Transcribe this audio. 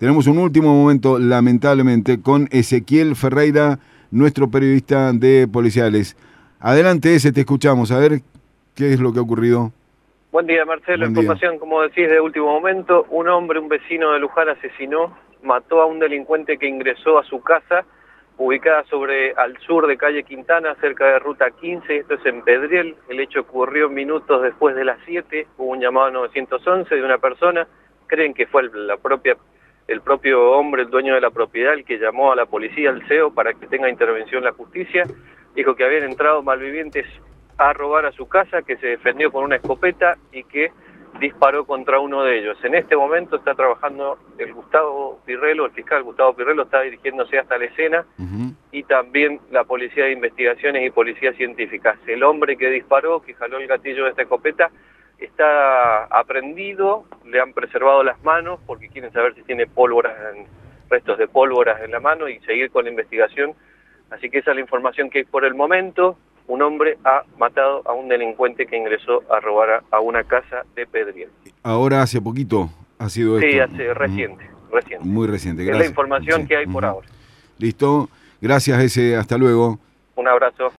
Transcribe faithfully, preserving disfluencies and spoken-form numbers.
tenemos un último momento, lamentablemente, con Ezequiel Ferreira, nuestro periodista de policiales. Adelante, ese te escuchamos, a ver qué es lo que ha ocurrido. Buen día, Marcelo. Buen Información, día. Como decís, de último momento. Un hombre, un vecino de Luján, asesinó, mató a un delincuente que ingresó a su casa, ubicada sobre al sur de calle Quintana, cerca de ruta quince, esto es en Pedriel. El hecho ocurrió minutos después de las siete, hubo un llamado nueve once de una persona, creen que fue el, la propia, el propio hombre, el dueño de la propiedad, el que llamó a la policía, al C E O, para que tenga intervención la justicia. Dijo que habían entrado malvivientes a robar a su casa, que se defendió con una escopeta y que disparó contra uno de ellos. En este momento está trabajando el Gustavo Pirrelo, el fiscal Gustavo Pirrelo está dirigiéndose hasta la escena, uh-huh. y también la Policía de Investigaciones y Policía Científica. El hombre que disparó, que jaló el gatillo de esta escopeta, está aprehendido, le han preservado las manos porque quieren saber si tiene pólvoras, en, restos de pólvoras en la mano y seguir con la investigación. Así que esa es la información que hay por el momento. Un hombre ha matado a un delincuente que ingresó a robar a, a una casa de Pedriel. Ahora hace poquito ha sido sí, esto. Sí, hace reciente, uh-huh. reciente. Muy reciente, gracias. Es la información sí. que hay uh-huh. por ahora. Listo, gracias ese, hasta luego. Un abrazo.